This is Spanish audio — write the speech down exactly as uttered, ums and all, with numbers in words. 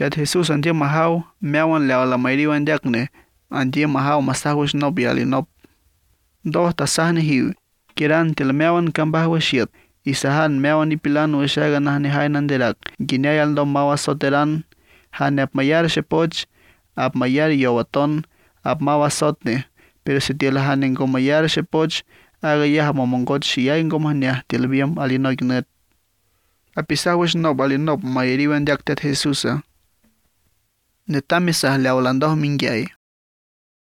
Tet Jesús antier mahaw meawan leaw la mayriwan diakne antier mahaw masahwish nop yalinop. Dos tasahni hiw kiran til meawan kambah washiet isahan meawan ipilan washaga nahni hainan derak gineayal do mawa soteran hanep mayar shepoch ap mayar yowaton ap mawa sotne pero si til hanen ko mayar shepoch aga yah momongot shiyay ngomhanya til biam alinognet. Apisahwish nop alinop mayriwan diak Tet Jesús. Netamisah leawlandoh mingyay.